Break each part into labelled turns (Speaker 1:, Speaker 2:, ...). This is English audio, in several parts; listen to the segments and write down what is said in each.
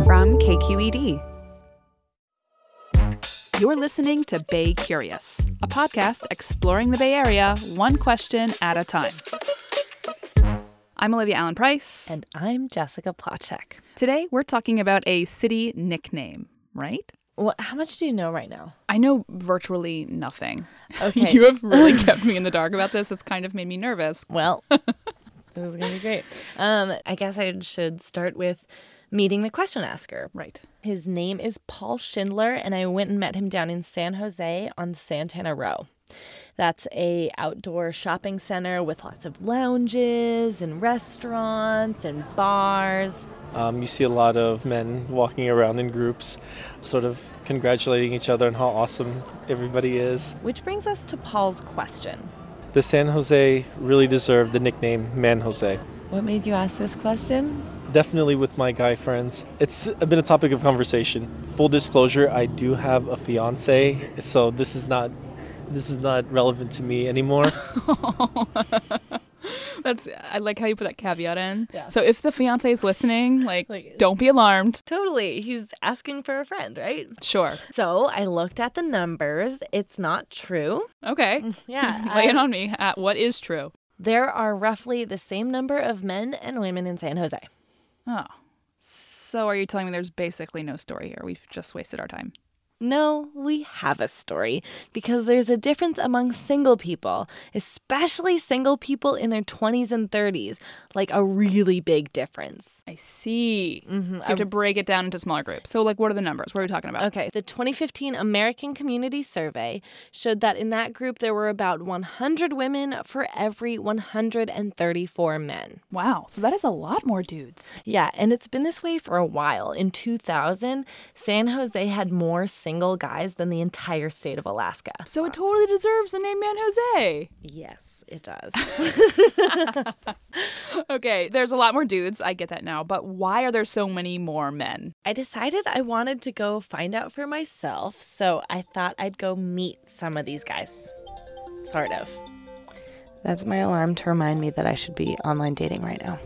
Speaker 1: from KQED.
Speaker 2: You're listening to Bay Curious, a podcast exploring the Bay Area one question at a time. I'm Olivia Allen Price.
Speaker 3: And I'm Jessica Placzek.
Speaker 2: Today, we're talking about a city nickname, right?
Speaker 3: Well, how much do you know right now?
Speaker 2: I know virtually nothing.
Speaker 3: Okay.
Speaker 2: You have really kept me in the dark about this. It's kind of made me nervous.
Speaker 3: Well, this is going to be great. I guess I should start with meeting the question asker.
Speaker 2: Right.
Speaker 3: His name is Paul Schindler, and I went and met him down in San Jose on Santana Row. That's a outdoor shopping center with lots of lounges and restaurants and bars.
Speaker 4: You see a lot of men walking around in groups, sort of congratulating each other on how awesome everybody is.
Speaker 3: Which brings us to Paul's question.
Speaker 4: The San Jose really deserved the nickname Man Jose.
Speaker 3: What made you ask this question?
Speaker 4: Definitely with my guy friends. It's been a topic of conversation. Full disclosure, I do have a fiance, so this is not relevant to me anymore.
Speaker 2: I like how you put that caveat in.
Speaker 3: Yeah.
Speaker 2: So if the fiance is listening, don't be alarmed.
Speaker 3: Totally. He's asking for a friend, right?
Speaker 2: Sure.
Speaker 3: So I looked at the numbers. It's not true.
Speaker 2: Okay.
Speaker 3: Yeah.
Speaker 2: Lay it on me. What is true?
Speaker 3: There are roughly the same number of men and women in San Jose.
Speaker 2: Oh. So are you telling me there's basically no story here? We've just wasted our time.
Speaker 3: No, we have a story because there's a difference among single people, especially single people in their 20s and 30s, like a really big difference.
Speaker 2: I see.
Speaker 3: Mm-hmm.
Speaker 2: So to break it down into smaller groups. So what are the numbers? What are we talking about?
Speaker 3: Okay, the 2015 American Community Survey showed that in that group there were about 100 women for every 134 men.
Speaker 2: Wow, so that is a lot more dudes.
Speaker 3: Yeah, and it's been this way for a while. In 2000, San Jose had more single guys than the entire state of Alaska.
Speaker 2: So it totally deserves the name Man Jose.
Speaker 3: Yes, it does.
Speaker 2: Okay, there's a lot more dudes. I get that now. But why are there so many more men?
Speaker 3: I decided I wanted to go find out for myself, so I thought I'd go meet some of these guys. Sort of. That's my alarm to remind me that I should be online dating right now.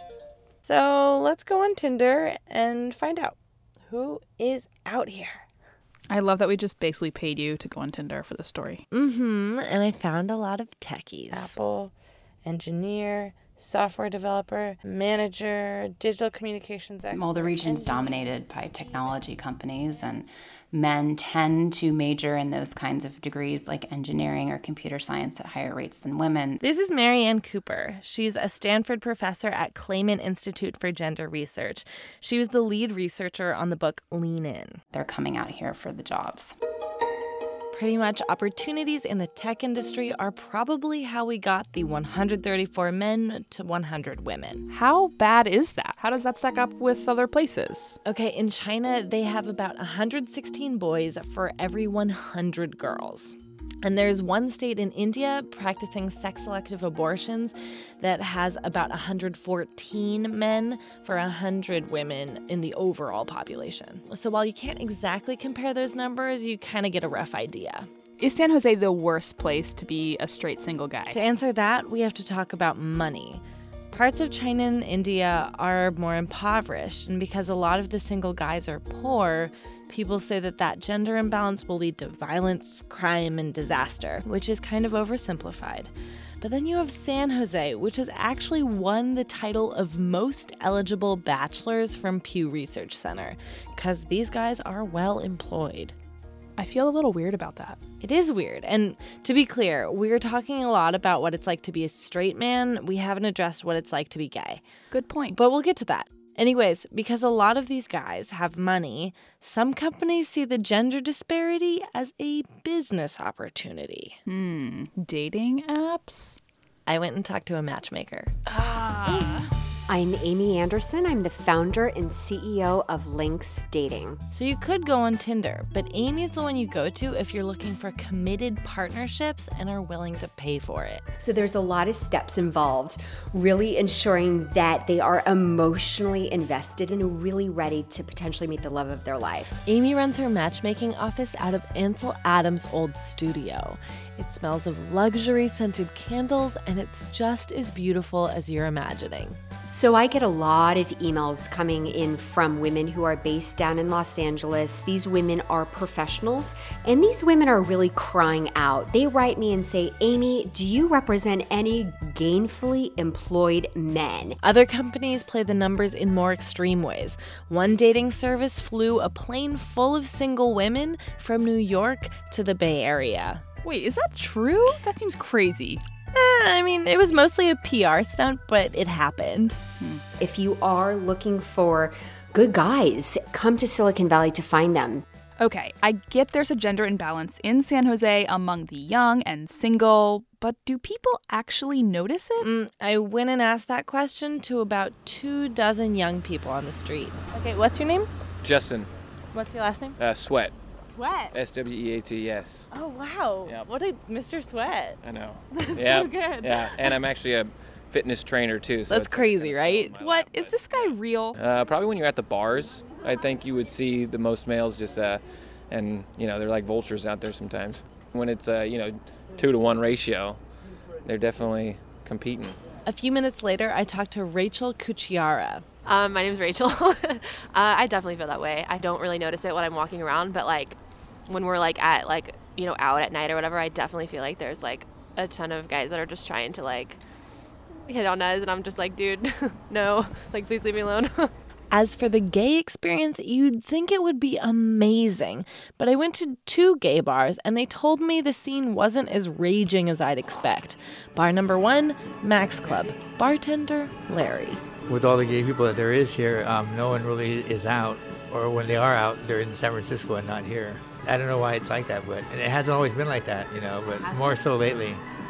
Speaker 3: So let's go on Tinder and find out who is out here.
Speaker 2: I love that we just basically paid you to go on Tinder for this story.
Speaker 3: Mm-hmm. And I found a lot of techies. Apple, engineer, software developer, manager, digital communications expert.
Speaker 5: Well, the region's dominated by technology companies, and men tend to major in those kinds of degrees like engineering or computer science at higher rates than women.
Speaker 3: This is Mary Ann Cooper. She's a Stanford professor at Clayman Institute for Gender Research. She was the lead researcher on the book Lean In.
Speaker 5: They're coming out here for the jobs.
Speaker 3: Pretty much opportunities in the tech industry are probably how we got the 134 men to 100 women.
Speaker 2: How bad is that? How does that stack up with other places?
Speaker 3: Okay, in China, they have about 116 boys for every 100 girls. And there's one state in India practicing sex-selective abortions that has about 114 men for 100 women in the overall population. So while you can't exactly compare those numbers, you kind of get a rough idea.
Speaker 2: Is San Jose the worst place to be a straight single guy?
Speaker 3: To answer that, we have to talk about money. Parts of China and India are more impoverished, and because a lot of the single guys are poor, people say that gender imbalance will lead to violence, crime, and disaster, which is kind of oversimplified. But then you have San Jose, which has actually won the title of most eligible bachelors from Pew Research Center, because these guys are well employed.
Speaker 2: I feel a little weird about that.
Speaker 3: It is weird. And to be clear, we're talking a lot about what it's like to be a straight man. We haven't addressed what it's like to be gay.
Speaker 2: Good point.
Speaker 3: But we'll get to that. Anyways, because a lot of these guys have money, some companies see the gender disparity as a business opportunity.
Speaker 2: Dating apps?
Speaker 3: I went and talked to a matchmaker.
Speaker 6: I'm Amy Anderson. I'm the founder and CEO of Lynx Dating.
Speaker 3: So you could go on Tinder, but Amy's the one you go to if you're looking for committed partnerships and are willing to pay for it.
Speaker 6: So there's a lot of steps involved, really ensuring that they are emotionally invested and really ready to potentially meet the love of their life.
Speaker 3: Amy runs her matchmaking office out of Ansel Adams' old studio. It smells of luxury scented candles, and it's just as beautiful as you're imagining.
Speaker 6: So I get a lot of emails coming in from women who are based down in Los Angeles. These women are professionals, and these women are really crying out. They write me and say, Amy, do you represent any gainfully employed men?
Speaker 3: Other companies play the numbers in more extreme ways. One dating service flew a plane full of single women from New York to the Bay Area.
Speaker 2: Wait, is that true? That seems crazy.
Speaker 3: I mean, it was mostly a PR stunt, but it happened.
Speaker 6: If you are looking for good guys, come to Silicon Valley to find them.
Speaker 2: Okay, I get there's a gender imbalance in San Jose among the young and single, but do people actually notice it?
Speaker 3: I went and asked that question to about 24 young people on the street.
Speaker 1: Okay, what's your name?
Speaker 7: Justin.
Speaker 1: What's your last name?
Speaker 7: Sweat.
Speaker 1: Sweat.
Speaker 7: SWEAT, yes.
Speaker 1: Oh, wow.
Speaker 7: Yep.
Speaker 1: What a Mr. Sweat.
Speaker 7: I know.
Speaker 1: That's
Speaker 7: Yeah.
Speaker 1: so good.
Speaker 7: Yeah, and I'm actually a fitness trainer too. So
Speaker 3: That's
Speaker 7: it's
Speaker 3: crazy, right?
Speaker 2: What? Is this guy real?
Speaker 7: Probably when you're at the bars, I think you would see the most males just, and they're like vultures out there sometimes. When it's 2-to-1 ratio, they're definitely competing.
Speaker 3: A few minutes later, I talked to Rachel Cucciara.
Speaker 8: My name is Rachel. I definitely feel that way. I don't really notice it when I'm walking around, but when we're at out at night or whatever, I definitely feel like there's a ton of guys that are just trying to hit on us, and I'm just like, dude, no, please leave me alone.
Speaker 3: As for the gay experience, you'd think it would be amazing. But I went to 2 gay bars, and they told me the scene wasn't as raging as I'd expect. Bar number 1, Max Club. Bartender, Larry.
Speaker 9: With all the gay people that there is here, no one really is out. Or when they are out, they're in San Francisco and not here. I don't know why it's like that, but it hasn't always been like that, but more so lately.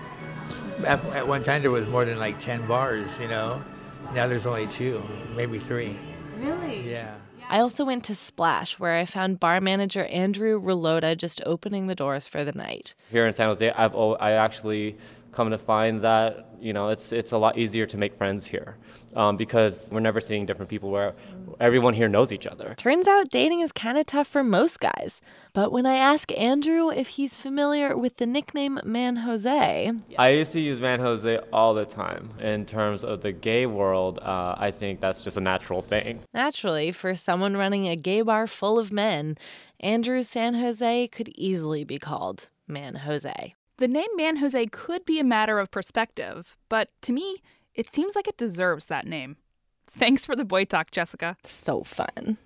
Speaker 9: At one time, there was more than 10 bars, Now there's only 2, maybe 3.
Speaker 8: Really?
Speaker 9: Yeah.
Speaker 3: I also went to Splash, where I found bar manager Andrew Relota just opening the doors for the night.
Speaker 10: Here in San Jose, I actually come to find that it's a lot easier to make friends here because we're never seeing different people where everyone here knows each other.
Speaker 3: Turns out dating is kind of tough for most guys. But when I ask Andrew if he's familiar with the nickname Man Jose...
Speaker 10: I used to use Man Jose all the time. In terms of the gay world, I think that's just a natural thing.
Speaker 3: Naturally, for someone running a gay bar full of men, Andrew's San Jose could easily be called Man Jose.
Speaker 2: The name Man Jose could be a matter of perspective, but to me, it seems like it deserves that name. Thanks for the boy talk, Jessica.
Speaker 3: So fun.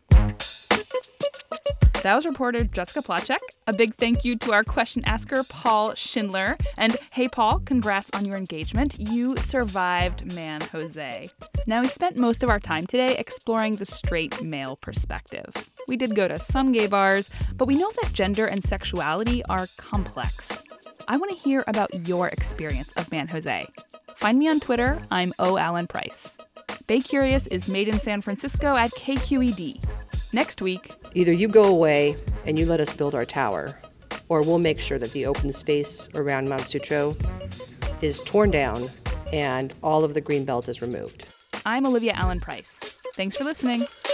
Speaker 2: That was reporter Jessica Placzek. A big thank you to our question asker, Paul Schindler. And hey, Paul, congrats on your engagement. You survived Man Jose. Now, we spent most of our time today exploring the straight male perspective. We did go to some gay bars, but we know that gender and sexuality are complex. I want to hear about your experience of Man Jose. Find me on Twitter. I'm O.Allen-Price. Bay Curious is made in San Francisco at KQED. Next week...
Speaker 11: Either you go away and you let us build our tower, or we'll make sure that the open space around Mount Sutro is torn down and all of the greenbelt is removed.
Speaker 2: I'm Olivia Allen-Price. Thanks for listening.